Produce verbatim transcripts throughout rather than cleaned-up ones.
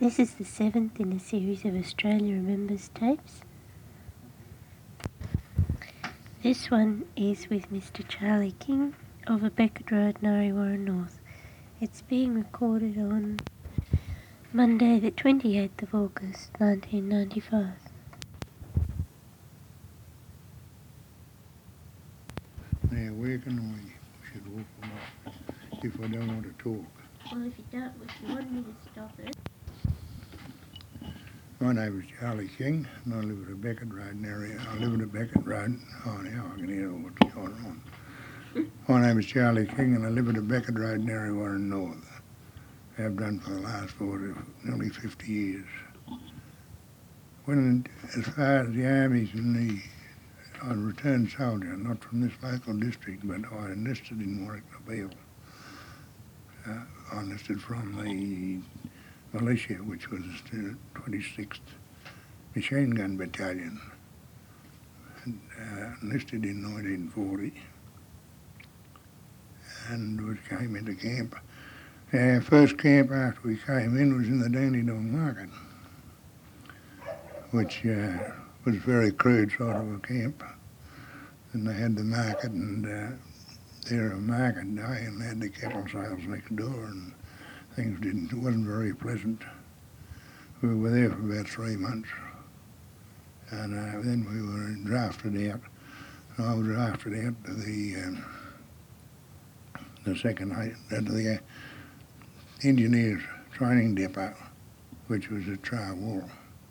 This is the seventh in a series of Australia Remembers tapes. This one is with Mister Charlie King of a Beckett Road, Narre North. It's being recorded on Monday the twenty-eighth of August nineteen ninety-five. Now, where can we should walk them up if I don't want to talk? Well, if you don't, if you want me to stop it. My name is Charlie King and I live at a Beckett Road area. I live at a Beckett Road. Oh, now I can hear what's going on. My name is Charlie King and I live at a Beckett Road, Narre North. I have done for the last forty, nearly fifty years. When, as far as the armies and the, I returned soldier, not from this local district, but I enlisted in Warwick-Nabil. Uh, I enlisted from the militia, which was the twenty-sixth Machine Gun Battalion, and, uh, enlisted in nineteen forty, and we came into camp. Our first camp after we came in was in the Dandenong Market, which uh, was a very crude sort of a camp. And they had the market, and uh, there a market day, and they had the cattle sales next door, and things didn't, it wasn't very pleasant. We were there for about three months, and uh, then we were drafted out. I was drafted out to the um, the second, uh, to the uh, engineers training depot, which was at Trawool.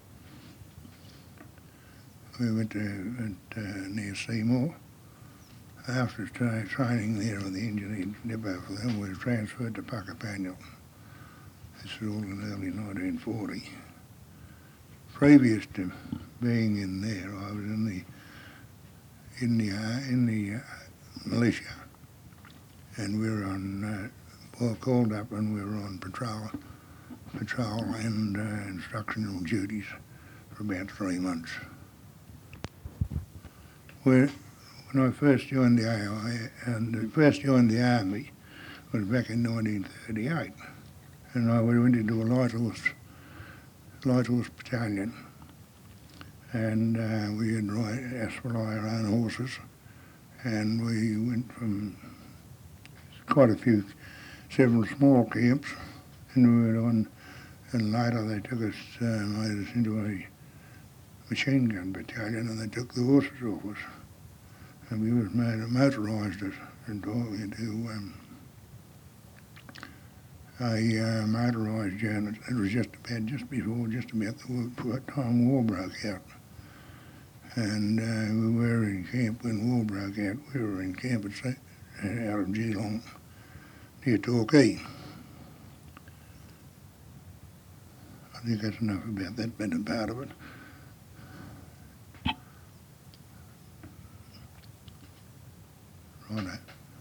We went to at, uh, near Seymour. After tra- training there with the engineer depot for them, we were transferred to Puckapanel. This was all in early nineteen forty. Previous to being in there, I was in the in the uh, in the uh, militia, and we were on. Uh, well, called up and we were on patrol, patrol and uh, instructional duties for about three months. Where, when I first joined the A O A, and first joined the army, was back in nineteen thirty-eight, and I went into a light horse, light horse battalion, and uh, we had us rely our own horses, and we went from quite a few, several small camps, and we went on, and later they took us, uh, made us into a machine gun battalion, and they took the horses off us, and we was made, motorised us into, into um, a uh, motorised unit. It was just about, just before, just about the time war broke out. And uh, we were in camp when war broke out. We were in camp at, out of Geelong, near Torquay. I think that's enough about that bit of part of it. Righto.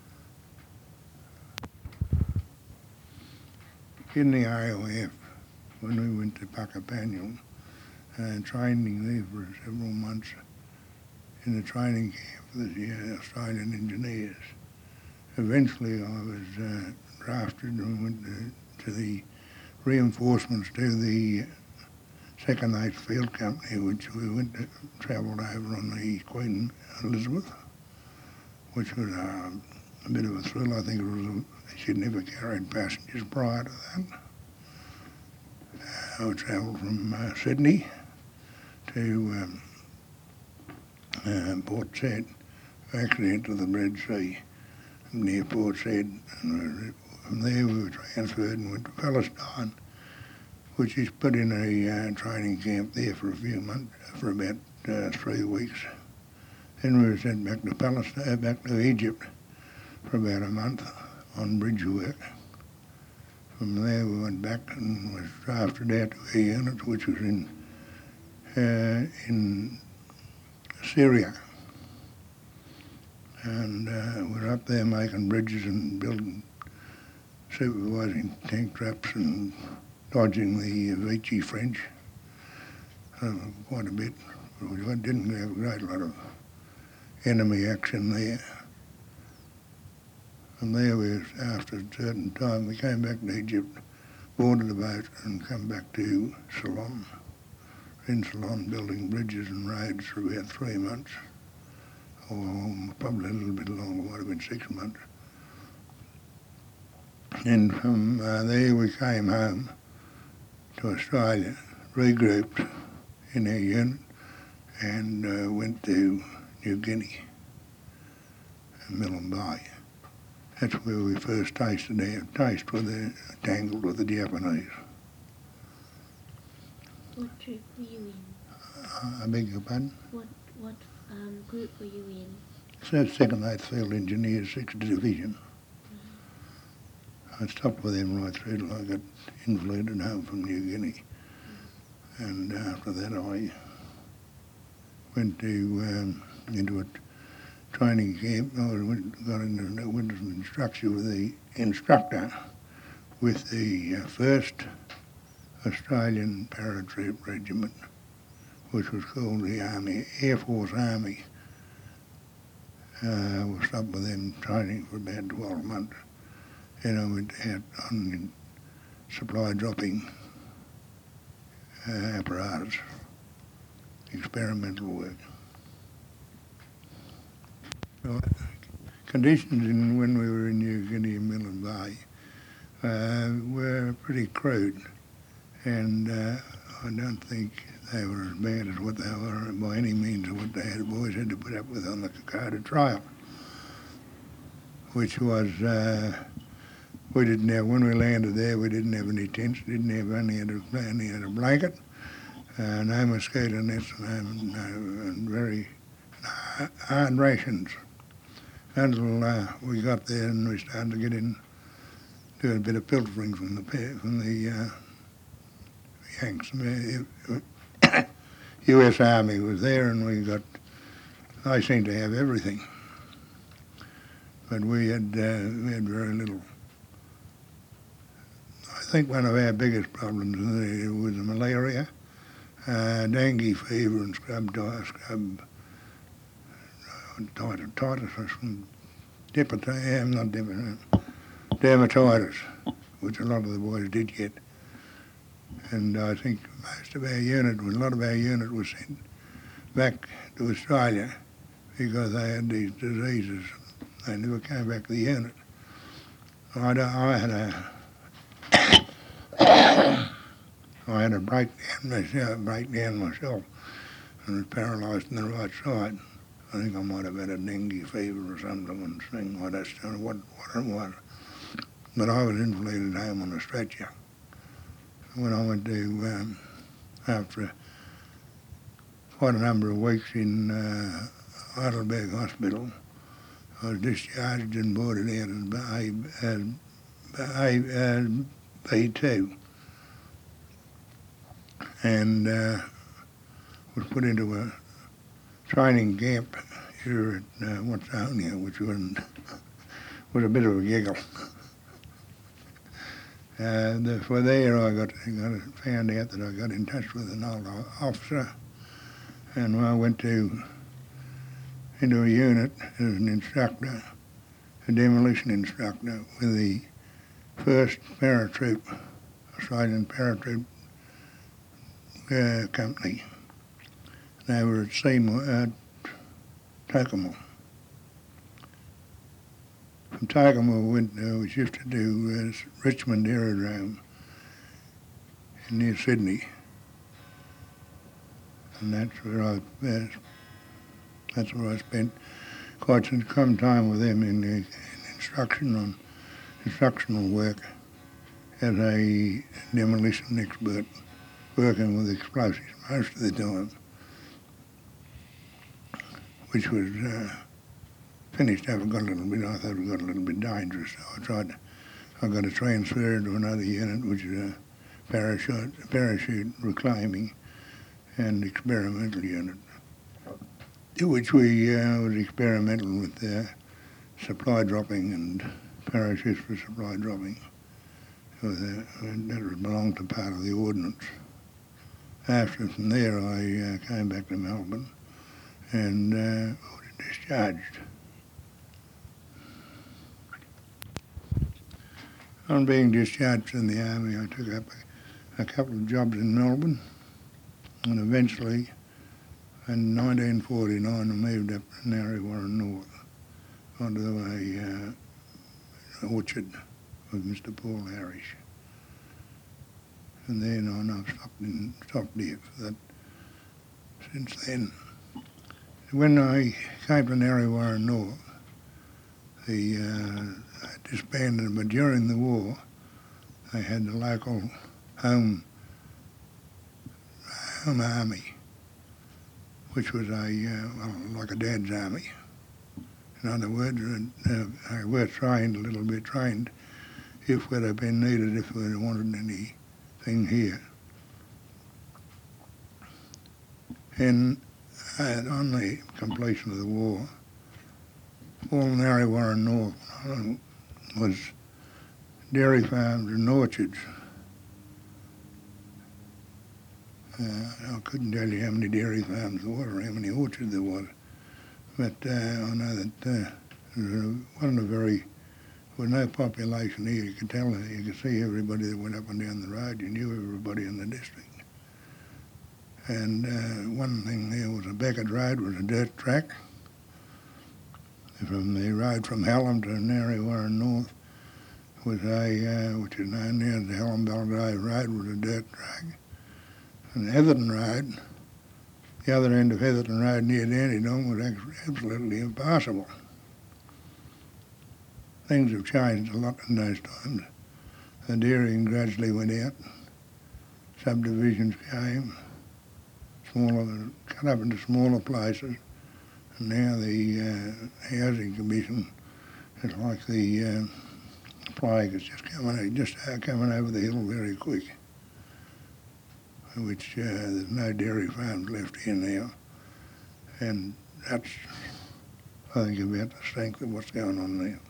In the A O F, when we went to Puckapanel, and training there for several months in the training camp for the Australian engineers. Eventually I was uh, drafted and went to, to the reinforcements to the second eighth Field Company, which we went to, travelled over on the Queen Elizabeth, which was uh, a bit of a thrill. I think it was a, she'd never carried passengers prior to that. Uh, I travelled from uh, Sydney to um, uh, Port Said, actually into the Red Sea near Port Said, and from there we were transferred and went to Palestine, which is put in a uh, training camp there for a few months, for about uh, three weeks. Then we were sent back to Palestine, back to Egypt for about a month on bridge work. From there we went back and was drafted out to a unit which was in uh, in Syria. And uh, we're up there making bridges and building, supervising tank traps and dodging the Vichy French uh, quite a bit. We didn't have a great lot of enemy action there. And there we, after a certain time, we came back to Egypt boarded the boat and come back to Ceylon. In Ceylon building bridges and roads for about three months, or probably a little bit longer, might have been six months. And from uh, there we came home to Australia, regrouped in our unit, and uh, went to New Guinea and Milne Bay. That's where we first tasted our taste with the tangled with the Japanese. What troop were you in? Uh, I beg your pardon? What what um, group were you in? So second eighth Field Engineers, sixth Division. I stopped with them right through till I got invalided home from New Guinea. And after that I went to um, into a training camp. I went, got into went as an instructor with the instructor with the uh, first Australian Paratroop Regiment, which was called the Army Air Force Army. Uh, I was up with them training for about twelve months. Then I went out on supply dropping uh, apparatus, experimental work. Well, conditions in when we were in New Guinea and Milne Bay uh, were pretty crude, and uh, I don't think they were as bad as what they were by any means of what they had, boys had to put up with on the Kokoda Trail, which was, uh, we didn't have, when we landed there, we didn't have any tents, didn't have only had a, only had a blanket, uh, no mosquito nets, no, no, and very hard rations until uh, we got there and we started to get in, do a bit of filtering from the from the uh, Yanks. U S Army was there and we got, I seemed to have everything. But we had, uh, we had very little. I think one of our biggest problems was the malaria, uh, dengue fever and scrub, scrub dermatitis, from dermatitis, not dermatitis, dermatitis, which a lot of the boys did get. And I think most of our unit, a lot of our unit was sent back to Australia because they had these diseases. They never came back to the unit. I, I had a I had a breakdown myself, breakdown myself, and was paralysed on the right side. I think I might have had a dengue fever or something and thing like that. I don't know what, what it was. But I was invalided home on a stretcher. When I went to, um, after quite a number of weeks in uh, Heidelberg Hospital, I was discharged and boarded out as B two and uh, was put into a training camp here at uh, Watsonia, which was, was a bit of a giggle. Uh, the, for there I got, got found out that I got in touch with an old officer, and I went to into a unit as an instructor, a demolition instructor with the first paratroop, Australian Paratroop uh, Company. They were at Seymour, at Tokamo. From Tokamo we went, uh, we shifted to uh, Richmond Aerodrome near Sydney, and that's where I uh, that's where I spent quite some time with them in, uh, in instruction on instructional work as a demolition expert, working with explosives most of the time, which was uh, finished up and got a little bit, I thought it got a little bit dangerous, so I tried, I got to transfer to another unit, which is a parachute, parachute reclaiming and experimental unit, which we uh, was experimental with uh, supply dropping and parachutes for supply dropping. So that, that belonged to part of the ordnance. After, from there, I uh, came back to Melbourne and uh, was discharged. On being discharged from the army, I took up a, a couple of jobs in Melbourne, and eventually, in nineteen forty-nine, I moved up to Narre Warren North onto a uh, orchard with Mister Paul Harris. And then on, I've stopped, in, stopped here for that since then. When I came to Narre Warren North, the uh, I disbanded, but during the war, they had the local home home army, which was a uh, well, like a dad's army. In other words, uh, they were trained, a little bit trained, if we'd have been needed, if we'd have wanted anything here. And uh, on the completion of the war, all Narre Warren North uh, was dairy farms and orchards. Uh, I couldn't tell you how many dairy farms there were or how many orchards there was, but uh, I know that uh, there wasn't a very, there was no population here. You could tell, you could see everybody that went up and down the road. You knew everybody in the district. And uh, one thing there was a Beckett Road was a dirt track. From the road from Hallam to Narre Warren North was a, uh, which is known now as the Hallam Belgrave Road, was a dirt track. And Heatherton Road, the other end of Heatherton Road near Dandenong, was absolutely impassable. Things have changed a lot in those times. The dairying gradually went out, subdivisions came, smaller, cut up into smaller places, and now the uh, Housing Commission is like the uh, plague. It's just coming, just coming over the hill very quick, which uh, there's no dairy farms left here now. And that's, I think, about the strength of what's going on there.